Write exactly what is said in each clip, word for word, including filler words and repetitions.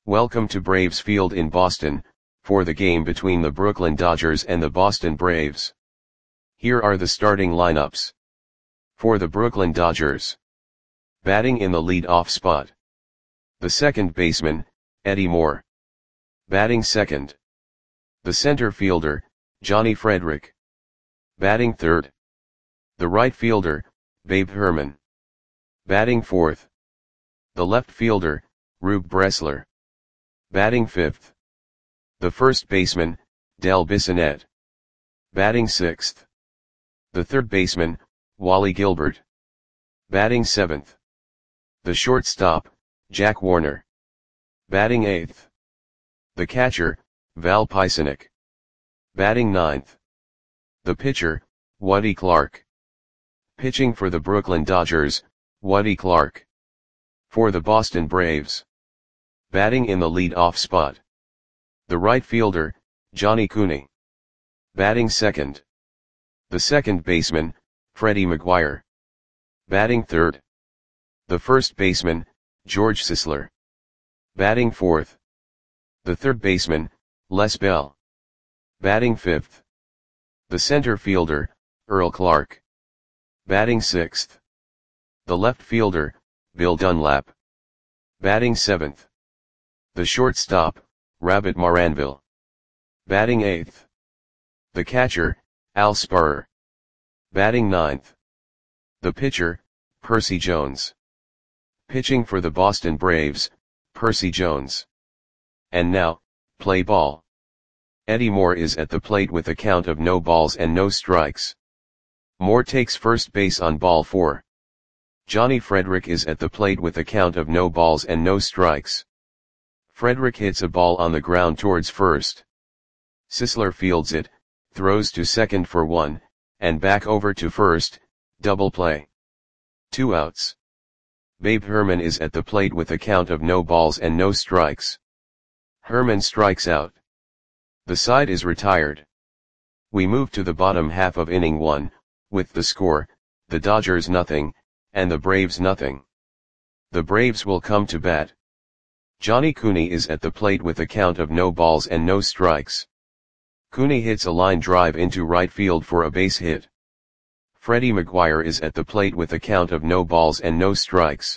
Welcome to Braves Field in Boston, for the game between the Brooklyn Dodgers and the Boston Braves. Here are the starting lineups. For the Brooklyn Dodgers. Batting in the lead-off spot. The second baseman, Eddie Moore. Batting second. The center fielder, Johnny Frederick. Batting third. The right fielder, Babe Herman. Batting fourth. The left fielder, Rube Bressler. Batting fifth. The first baseman, Del Bissonette. Batting sixth. The third baseman, Wally Gilbert. Batting seventh. The shortstop, Jack Warner. Batting eighth. The catcher, Val Paisanic. Batting ninth. The pitcher, Woody Clark. Pitching for the Brooklyn Dodgers, Woody Clark. For the Boston Braves. Batting in the lead-off spot. The right fielder, Johnny Cooney. Batting second. The second baseman, Freddie McGuire. Batting third. The first baseman, George Sisler. Batting fourth. The third baseman, Les Bell. Batting fifth. The center fielder, Earl Clark. Batting sixth. The left fielder, Bill Dunlap. Batting seventh. The shortstop, Rabbit Maranville. Batting eighth. The catcher, Al Spurrier. Batting ninth. The pitcher, Percy Jones. Pitching for the Boston Braves, Percy Jones. And now, play ball. Eddie Moore is at the plate with a count of no balls and no strikes. Moore takes first base on ball four. Johnny Frederick is at the plate with a count of no balls and no strikes. Frederick hits a ball on the ground towards first. Sisler fields it, throws to second for one, and back over to first, double play. Two outs. Babe Herman is at the plate with a count of no balls and no strikes. Herman strikes out. The side is retired. We move to the bottom half of inning one, with the score, the Dodgers nothing, and the Braves nothing. The Braves will come to bat. Johnny Cooney is at the plate with a count of no balls and no strikes. Cooney hits a line drive into right field for a base hit. Freddie McGuire is at the plate with a count of no balls and no strikes.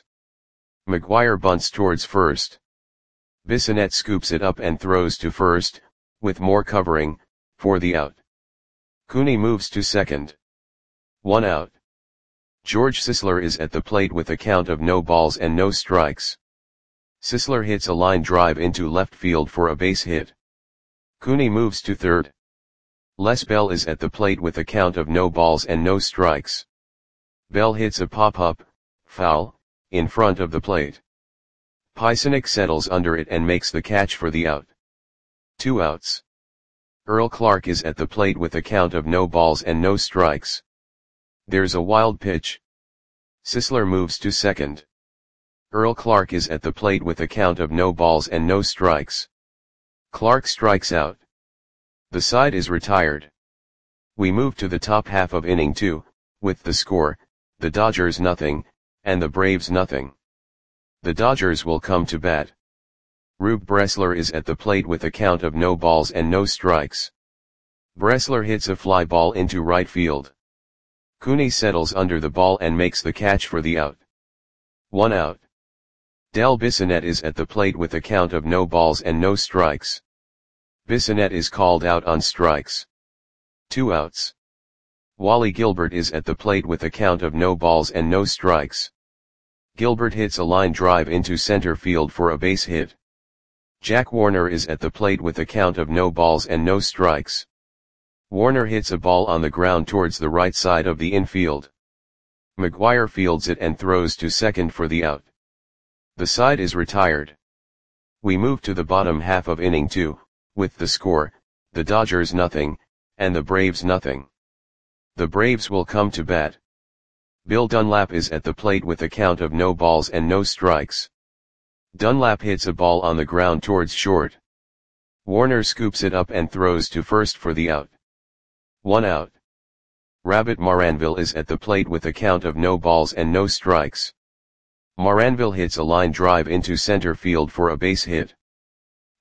McGuire bunts towards first. Bissonette scoops it up and throws to first, with Moore covering, for the out. Cooney moves to second. One out. George Sisler is at the plate with a count of no balls and no strikes. Sisler hits a line drive into left field for a base hit. Cooney moves to third. Les Bell is at the plate with a count of no balls and no strikes. Bell hits a pop-up, foul, in front of the plate. Paisanic settles under it and makes the catch for the out. Two outs. Earl Clark is at the plate with a count of no balls and no strikes. There's a wild pitch. Sisler moves to second. Earl Clark is at the plate with a count of no balls and no strikes. Clark strikes out. The side is retired. We move to the top half of inning two, with the score, the Dodgers nothing, and the Braves nothing. The Dodgers will come to bat. Rube Bressler is at the plate with a count of no balls and no strikes. Bressler hits a fly ball into right field. Cooney settles under the ball and makes the catch for the out. One out. Del Bissonette is at the plate with a count of no balls and no strikes. Bissonette is called out on strikes. Two outs. Wally Gilbert is at the plate with a count of no balls and no strikes. Gilbert hits a line drive into center field for a base hit. Jack Warner is at the plate with a count of no balls and no strikes. Warner hits a ball on the ground towards the right side of the infield. McGuire fields it and throws to second for the out. The side is retired. We move to the bottom half of inning two, with the score, the Dodgers nothing, and the Braves nothing. The Braves will come to bat. Bill Dunlap is at the plate with a count of no balls and no strikes. Dunlap hits a ball on the ground towards short. Warner scoops it up and throws to first for the out. One out. Rabbit Maranville is at the plate with a count of no balls and no strikes. Maranville hits a line drive into center field for a base hit.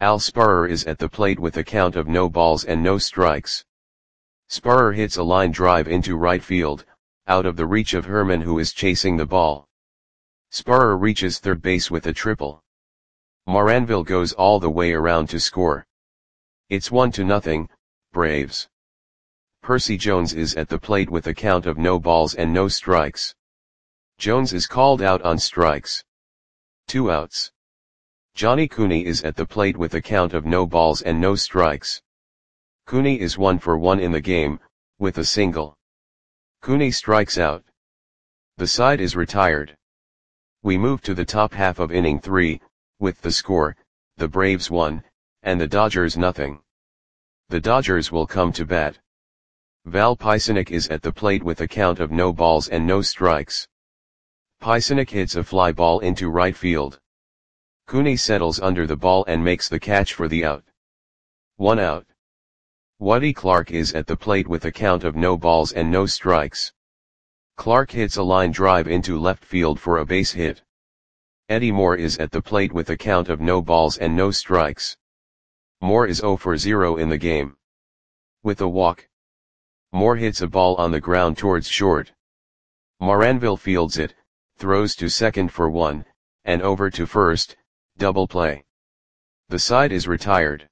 Al Spurrer is at the plate with a count of no balls and no strikes. Spurrer hits a line drive into right field, out of the reach of Herman, who is chasing the ball. Spurrer reaches third base with a triple. Moranville goes all the way around to score. It's one to nothing, Braves. Percy Jones is at the plate with a count of no balls and no strikes. Jones is called out on strikes. Two outs. Johnny Cooney is at the plate with a count of no balls and no strikes. Cooney is one for one in the game, with a single. Cooney strikes out. The side is retired. We move to the top half of inning three, with the score, the Braves one, and the Dodgers nothing. The Dodgers will come to bat. Val Pisanic is at the plate with a count of no balls and no strikes. Pisanic hits a fly ball into right field. Cooney settles under the ball and makes the catch for the out. One out. Woody Clark is at the plate with a count of no balls and no strikes. Clark hits a line drive into left field for a base hit. Eddie Moore is at the plate with a count of no balls and no strikes. Moore is zero for zero in the game. With a walk, Moore hits a ball on the ground towards short. Moranville fields it, throws to second for one, and over to first, double play. The side is retired.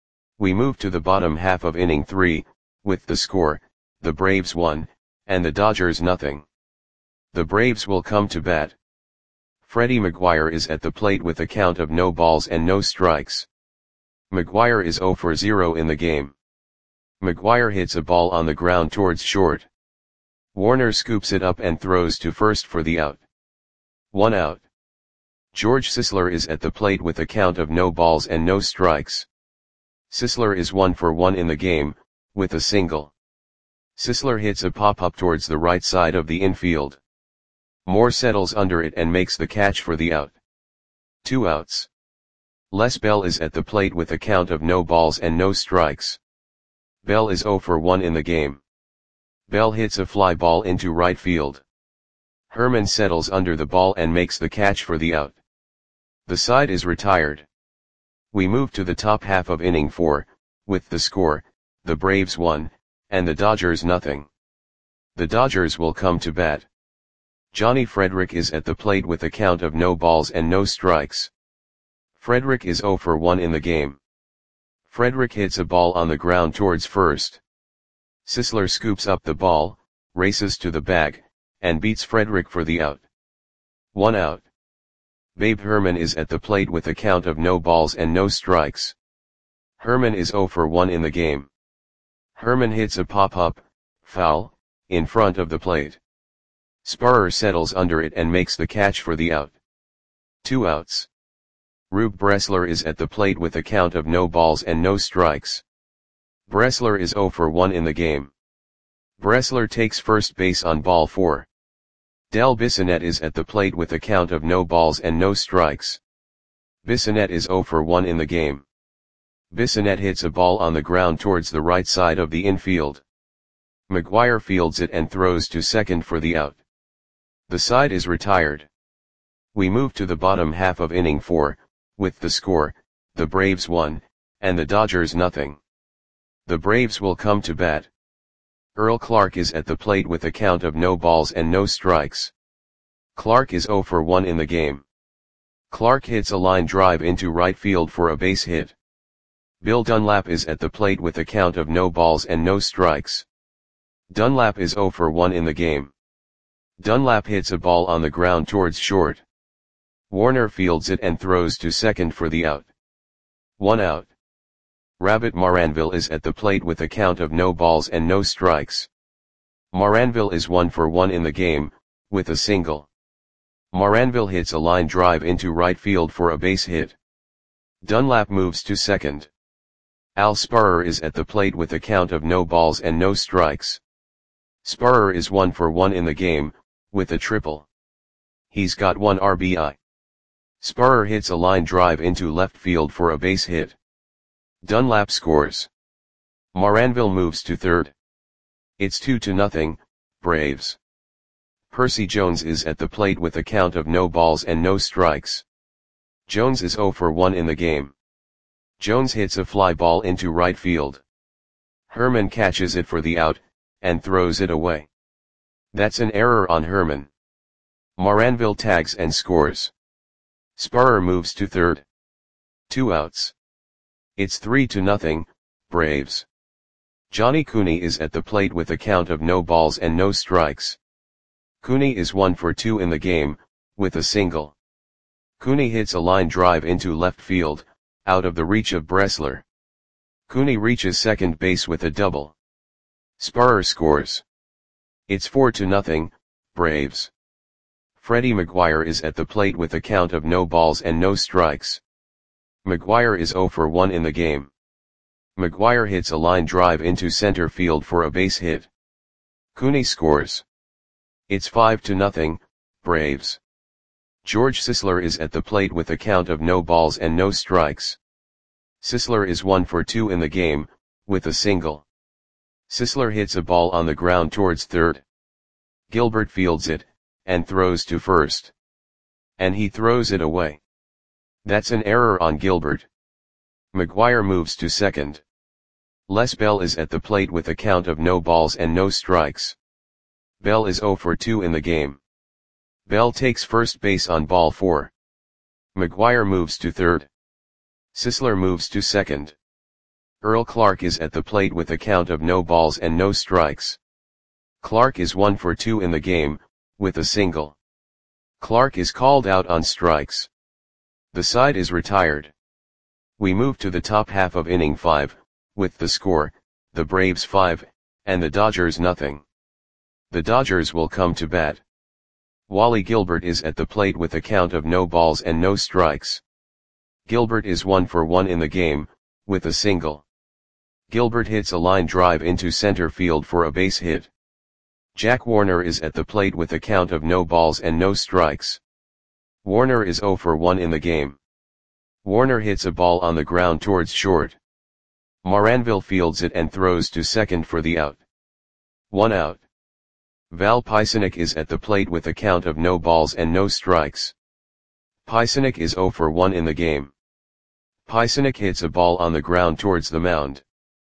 We move to the bottom half of inning three, with the score, the Braves one, and the Dodgers nothing. The Braves will come to bat. Freddie McGuire is at the plate with a count of no balls and no strikes. McGuire is zero for zero in the game. McGuire hits a ball on the ground towards short. Warner scoops it up and throws to first for the out. One out. George Sisler is at the plate with a count of no balls and no strikes. Sisler is one for one in the game, with a single. Sisler hits a pop-up towards the right side of the infield. Moore settles under it and makes the catch for the out. Two outs. Les Bell is at the plate with a count of no balls and no strikes. Bell is zero for one in the game. Bell hits a fly ball into right field. Herman settles under the ball and makes the catch for the out. The side is retired. We move to the top half of inning four, with the score, the Braves one, and the Dodgers nothing. The Dodgers will come to bat. Johnny Frederick is at the plate with a count of no balls and no strikes. Frederick is zero for one in the game. Frederick hits a ball on the ground towards first. Sisler scoops up the ball, races to the bag, and beats Frederick for the out. One out. Babe Herman is at the plate with a count of no balls and no strikes. Herman is zero for one in the game. Herman hits a pop-up, foul, in front of the plate. Spurrer settles under it and makes the catch for the out. Two outs. Rube Bressler is at the plate with a count of no balls and no strikes. Bressler is zero for one in the game. Bressler takes first base on ball four. Del Bissonette is at the plate with a count of no balls and no strikes. Bissonette is zero for one in the game. Bissonette hits a ball on the ground towards the right side of the infield. McGuire fields it and throws to second for the out. The side is retired. We move to the bottom half of inning four, with the score, the Braves one, and the Dodgers nothing. The Braves will come to bat. Earl Clark is at the plate with a count of no balls and no strikes. Clark is zero for one in the game. Clark hits a line drive into right field for a base hit. Bill Dunlap is at the plate with a count of no balls and no strikes. Dunlap is zero for one in the game. Dunlap hits a ball on the ground towards short. Warner fields it and throws to second for the out. One out. Rabbit Moranville is at the plate with a count of no balls and no strikes. Moranville is one for one in the game, with a single. Moranville hits a line drive into right field for a base hit. Dunlap moves to second. Al Spurrer is at the plate with a count of no balls and no strikes. Spurrer is one for one in the game, with a triple. He's got one R B I. Spurrer hits a line drive into left field for a base hit. Dunlap scores. Moranville moves to third. It's two to nothing, Braves. Percy Jones is at the plate with a count of no balls and no strikes. Jones is zero for one in the game. Jones hits a fly ball into right field. Herman catches it for the out, and throws it away. That's an error on Herman. Moranville tags and scores. Sparrer moves to third. Two outs. It's three to nothing, Braves. Johnny Cooney is at the plate with a count of no balls and no strikes. Cooney is one for two in the game, with a single. Cooney hits a line drive into left field, out of the reach of Bressler. Cooney reaches second base with a double. Sparrer scores. It's four to nothing, Braves. Freddie McGuire is at the plate with a count of no balls and no strikes. McGuire is zero for one in the game. McGuire hits a line drive into center field for a base hit. Cooney scores. It's five to nothing, Braves. George Sisler is at the plate with a count of no balls and no strikes. Sisler is one for two in the game, with a single. Sisler hits a ball on the ground towards third. Gilbert fields it, and throws to first. And he throws it away. That's an error on Gilbert. McGuire moves to second. Les Bell is at the plate with a count of no balls and no strikes. Bell is zero for two in the game. Bell takes first base on ball four. McGuire moves to third. Sisler moves to second. Earl Clark is at the plate with a count of no balls and no strikes. Clark is one for two in the game, with a single. Clark is called out on strikes. The side is retired. We move to the top half of inning five, with the score, the Braves five, and the Dodgers nothing. The Dodgers will come to bat. Wally Gilbert is at the plate with a count of no balls and no strikes. Gilbert is one for one in the game, with a single. Gilbert hits a line drive into center field for a base hit. Jack Warner is at the plate with a count of no balls and no strikes. Warner is zero for one in the game. Warner hits a ball on the ground towards short. Moranville fields it and throws to second for the out. One out. Val Pisanic is at the plate with a count of no balls and no strikes. Pisanic is zero for one in the game. Pisanic hits a ball on the ground towards the mound.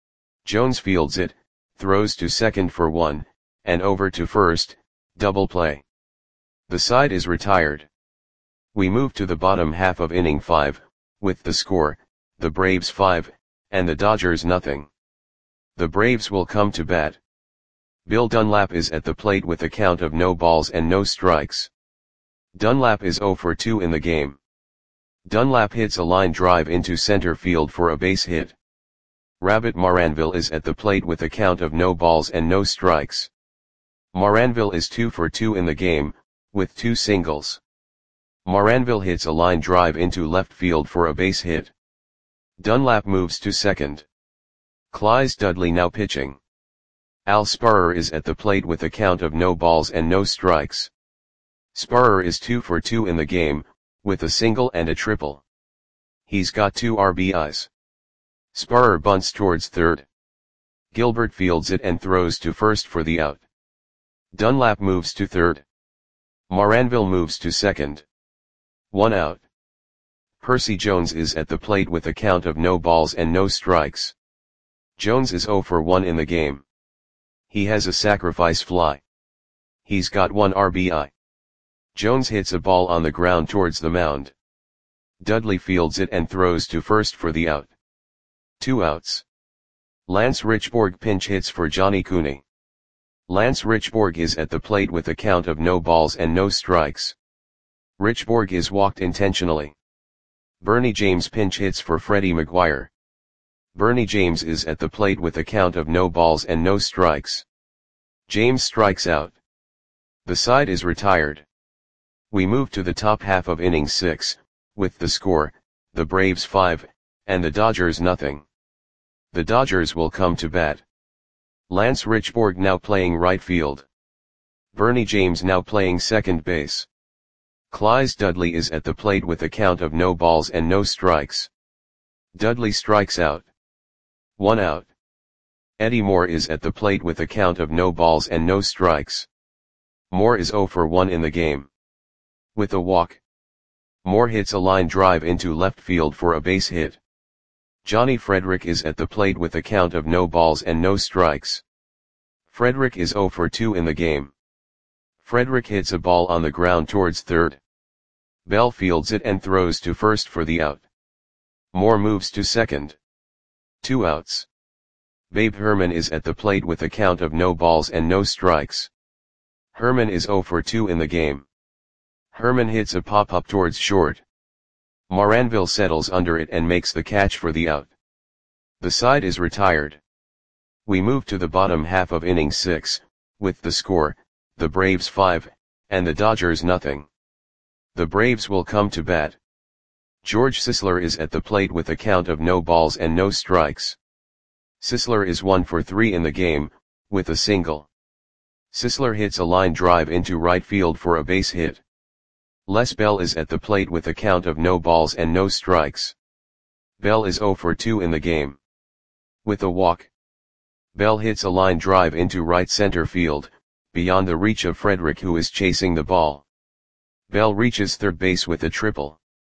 Jones fields it, throws to second for one, and over to first, double play. The side is retired. We move to the bottom half of inning five, with the score, the Braves five, and the Dodgers nothing. The Braves will come to bat. Bill Dunlap is at the plate with a count of no balls and no strikes. Dunlap is zero for two in the game. Dunlap hits a line drive into center field for a base hit. Rabbit Moranville is at the plate with a count of no balls and no strikes. Moranville is two for two in the game, with two singles. Moranville hits a line drive into left field for a base hit. Dunlap moves to second. Clyde Dudley now pitching. Al Sparrer is at the plate with a count of no balls and no strikes. Sparrer is two for two in the game, with a single and a triple. He's got two R B Is. Sparrer bunts towards third. Gilbert fields it and throws to first for the out. Dunlap moves to third. Moranville moves to second. One out. Percy Jones is at the plate with a count of no balls and no strikes. Jones is zero for one in the game. He has a sacrifice fly. He's got one R B I. Jones hits a ball on the ground towards the mound. Dudley fields it and throws to first for the out. Two outs. Lance Richborg pinch hits for Johnny Cooney. Lance Richborg is at the plate with a count of no balls and no strikes. Richborg is walked intentionally. Bernie James pinch hits for Freddie McGuire. Bernie James is at the plate with a count of no balls and no strikes. James strikes out. The side is retired. We move to the top half of inning six, with the score, the Braves five, and the Dodgers nothing. The Dodgers will come to bat. Lance Richborg now playing right field. Bernie James now playing second base. Clyde Dudley is at the plate with a count of no balls and no strikes. Dudley strikes out. One out. Eddie Moore is at the plate with a count of no balls and no strikes. Moore is zero for one in the game. With a walk. Moore hits a line drive into left field for a base hit. Johnny Frederick is at the plate with a count of no balls and no strikes. Frederick is zero for two in the game. Frederick hits a ball on the ground towards third. Bell fields it and throws to first for the out. Moore moves to second. Two outs. Babe Herman is at the plate with a count of no balls and no strikes. Herman is zero for two in the game. Herman hits a pop-up towards short. Moranville settles under it and makes the catch for the out. The side is retired. We move to the bottom half of inning six, with the score, the Braves five, and the Dodgers nothing. The Braves will come to bat. George Sisler is at the plate with a count of no balls and no strikes. Sisler is one for three in the game, with a single. Sisler hits a line drive into right field for a base hit. Les Bell is at the plate with a count of no balls and no strikes. Bell is zero for two in the game. With a walk. Bell hits a line drive into right center field, beyond the reach of Frederick, who is chasing the ball. Bell reaches third base with a triple.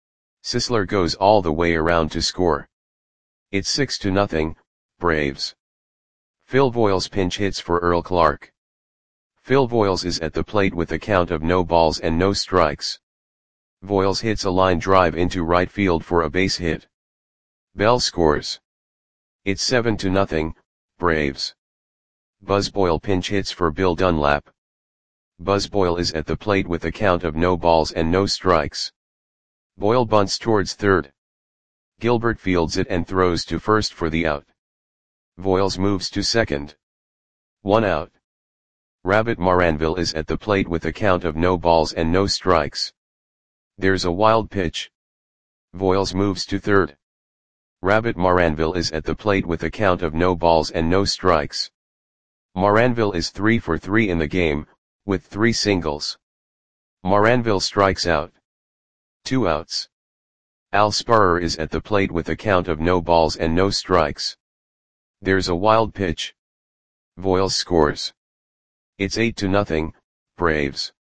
Sisler goes all the way around to score. It's six to nothing, Braves. Phil Voyles pinch hits for Earl Clark. Phil Voyles is at the plate with a count of no balls and no strikes. Voyles hits a line drive into right field for a base hit. Bell scores. It's seven to nothing, Braves. Buzz Boyle pinch hits for Bill Dunlap. Buzz Boyle is at the plate with a count of no balls and no strikes. Boyle bunts towards third. Gilbert fields it and throws to first for the out. Voyles moves to second. One out. Rabbit Moranville is at the plate with a count of no balls and no strikes. There's a wild pitch. Voyles moves to third. Rabbit Moranville is at the plate with a count of no balls and no strikes. Moranville is three for three in the game, with three singles. Moranville strikes out. Two outs. Al Sparrer is at the plate with a count of no balls and no strikes. There's a wild pitch. Voyles scores. It's eight to nothing, Braves.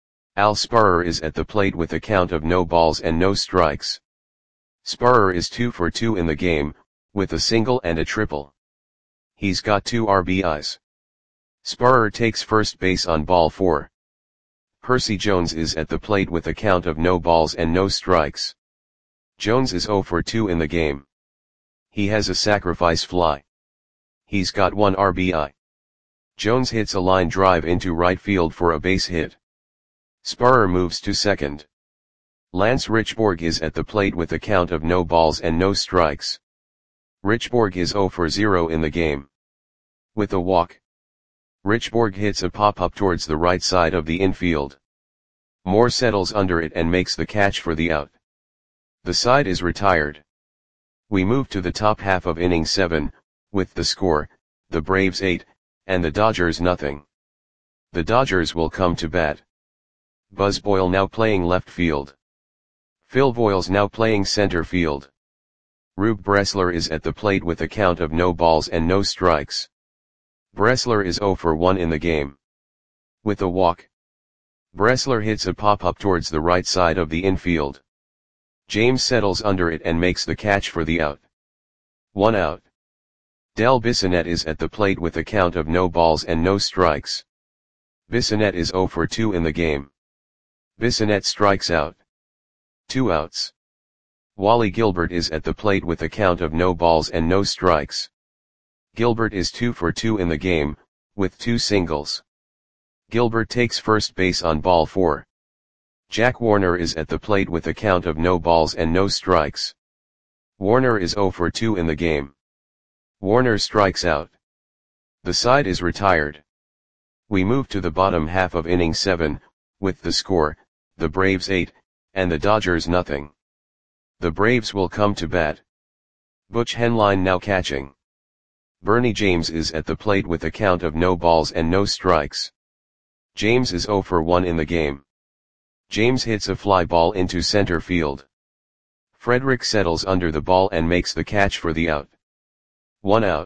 Al Sparrer is at the plate with a count of no balls and no strikes. Sparrer is two for two in the game, with a single and a triple. He's got two R B Is. Sparrer takes first base on ball four. Percy Jones is at the plate with a count of no balls and no strikes. Jones is zero for two in the game. He has a sacrifice fly. He's got one R B I. Jones hits a line drive into right field for a base hit. Sparrer moves to second. Lance Richborg is at the plate with a count of no balls and no strikes. Richborg is zero for zero in the game. With a walk. Richborg hits a pop-up towards the right side of the infield. Moore settles under it and makes the catch for the out. The side is retired. We move to the top half of inning seven, with the score, the Braves eight, and the Dodgers nothing. The Dodgers will come to bat. Buzz Boyle now playing left field. Phil Voyles now playing center field. Rube Bressler is at the plate with a count of no balls and no strikes. Bressler is zero for one in the game. With a walk. Bressler hits a pop-up towards the right side of the infield. James settles under it and makes the catch for the out. One out. Del Bissonette is at the plate with a count of no balls and no strikes. Bissonette is zero for two in the game. Bissonette strikes out. Two outs. Wally Gilbert is at the plate with a count of no balls and no strikes. Gilbert is two for two in the game, with two singles. Gilbert takes first base on ball four. Jack Warner is at the plate with a count of no balls and no strikes. Warner is zero for two in the game. Warner strikes out. The side is retired. We move to the bottom half of inning seven, with the score, the Braves eight, and the Dodgers nothing. The Braves will come to bat. Butch Henline now catching. Bernie James is at the plate with a count of no balls and no strikes. James is zero for one in the game. James hits a fly ball into center field. Frederick settles under the ball and makes the catch for the out. One out.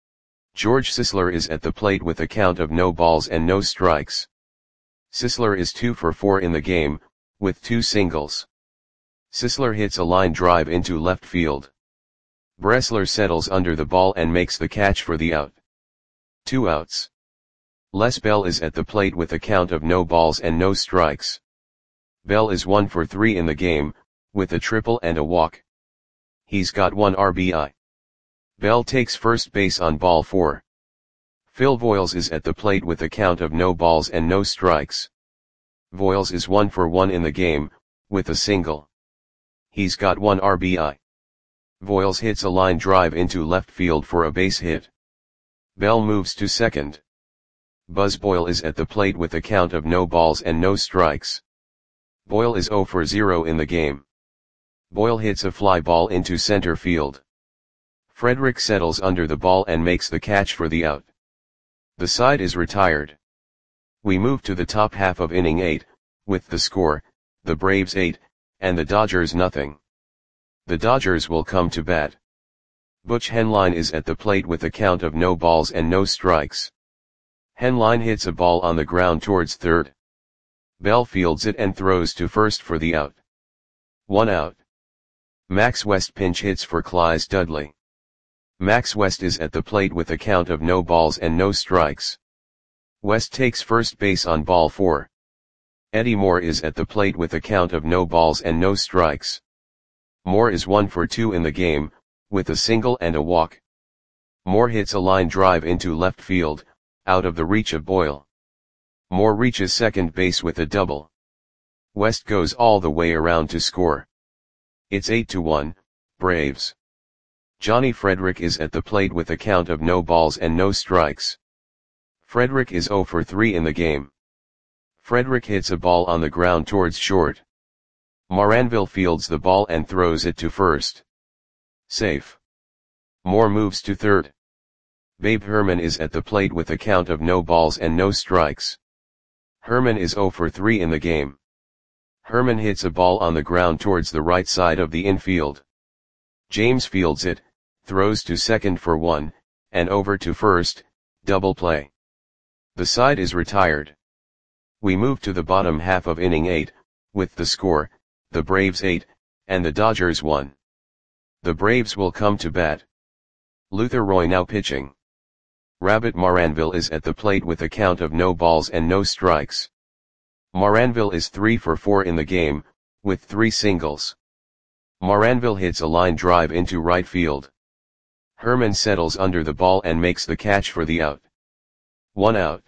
George Sisler is at the plate with a count of no balls and no strikes. Sisler is two for four in the game, with two singles. Sisler hits a line drive into left field. Bressler settles under the ball and makes the catch for the out. Two outs. Les Bell is at the plate with a count of no balls and no strikes. Bell is one for three in the game, with a triple and a walk. He's got one R B I. Bell takes first base on ball four. Phil Voyles is at the plate with a count of no balls and no strikes. Voyles is one for one in the game, with a single. He's got one R B I. Voyles hits a line drive into left field for a base hit. Bell moves to second. Buzz Boyle is at the plate with a count of no balls and no strikes. Boyle is zero for zero in the game. Boyle hits a fly ball into center field. Frederick settles under the ball and makes the catch for the out. The side is retired. We move to the top half of inning eight, with the score, the Braves eight, and the Dodgers nothing. The Dodgers will come to bat. Butch Henline is at the plate with a count of no balls and no strikes. Henline hits a ball on the ground towards third. Bell fields it and throws to first for the out. One out. Max West pinch hits for Clyde Dudley. Max West is at the plate with a count of no balls and no strikes. West takes first base on ball four. Eddie Moore is at the plate with a count of no balls and no strikes. Moore is one for two in the game, with a single and a walk. Moore hits a line drive into left field, out of the reach of Boyle. Moore reaches second base with a double. West goes all the way around to score. It's eight to one, Braves. Johnny Frederick is at the plate with a count of no balls and no strikes. Frederick is zero for three in the game. Frederick hits a ball on the ground towards short. Moranville fields the ball and throws it to first. Safe. Moore moves to third. Babe Herman is at the plate with a count of no balls and no strikes. Herman is zero for three in the game. Herman hits a ball on the ground towards the right side of the infield. James fields it, throws to second for one, and over to first, double play. The side is retired. We move to the bottom half of inning eight, with the score, the Braves eight, and the Dodgers one. The Braves will come to bat. Luther Roy now pitching. Rabbit Moranville is at the plate with a count of no balls and no strikes. Moranville is three for four in the game, with three singles. Moranville hits a line drive into right field. Herman settles under the ball and makes the catch for the out. One out.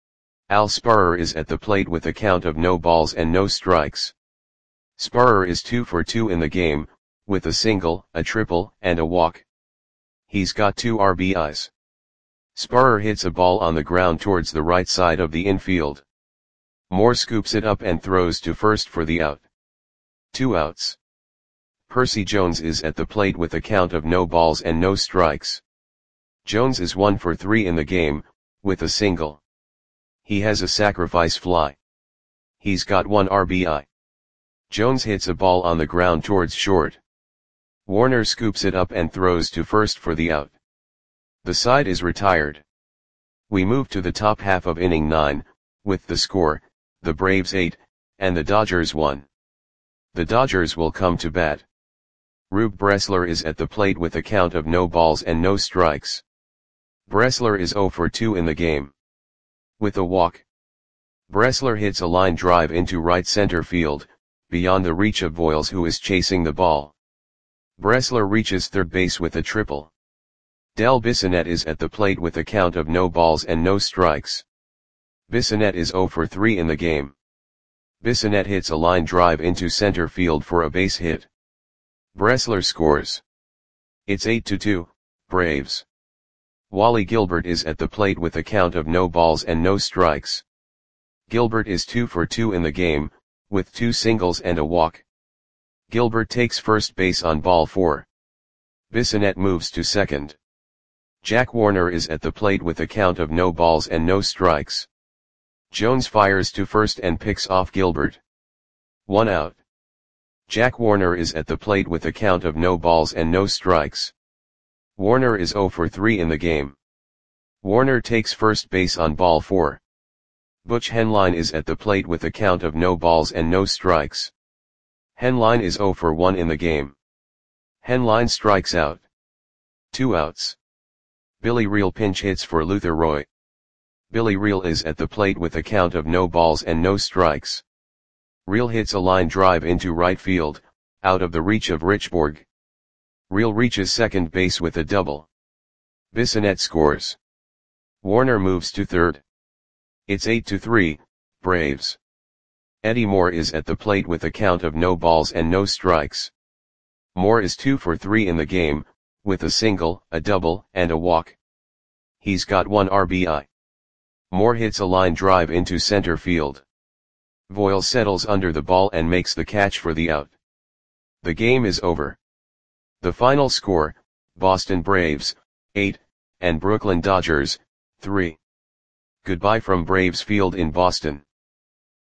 Al Sparrer is at the plate with a count of no balls and no strikes. Sparrer is two for two in the game, with a single, a triple, and a walk. He's got two R B Is. Sparrer hits a ball on the ground towards the right side of the infield. Moore scoops it up and throws to first for the out. Two outs. Percy Jones is at the plate with a count of no balls and no strikes. Jones is one for three in the game, with a single. He has a sacrifice fly. He's got one R B I. Jones hits a ball on the ground towards short. Warner scoops it up and throws to first for the out. The side is retired. We move to the top half of inning nine, with the score, the Braves eight, and the Dodgers one. The Dodgers will come to bat. Rube Bressler is at the plate with a count of no balls and no strikes. Bressler is zero for two in the game. With a walk. Bressler hits a line drive into right center field, beyond the reach of Voyles, who is chasing the ball. Bressler reaches third base with a triple. Del Bissonette is at the plate with a count of no balls and no strikes. Bissonette is zero for three in the game. Bissonette hits a line drive into center field for a base hit. Bressler scores. It's eight to two, Braves. Wally Gilbert is at the plate with a count of no balls and no strikes. Gilbert is two for two in the game, with two singles and a walk. Gilbert takes first base on ball four. Bissonette moves to second. Jack Warner is at the plate with a count of no balls and no strikes. Jones fires to first and picks off Gilbert. One out. Jack Warner is at the plate with a count of no balls and no strikes. Warner is zero for three in the game. Warner takes first base on ball four. Butch Henline is at the plate with a count of no balls and no strikes. Henline is zero for one in the game. Henline strikes out. Two outs. Billy Reel pinch hits for Luther Roy. Billy Reel is at the plate with a count of no balls and no strikes. Reel hits a line drive into right field, out of the reach of Richborg. Reel reaches second base with a double. Bissonette scores. Warner moves to third. It's eight to three, Braves. Eddie Moore is at the plate with a count of no balls and no strikes. Moore is two for three in the game, with a single, a double, and a walk. He's got one R B I. Moore hits a line drive into center field. Voyle settles under the ball and makes the catch for the out. The game is over. The final score, Boston Braves, eight, and Brooklyn Dodgers, three. Goodbye from Braves Field in Boston.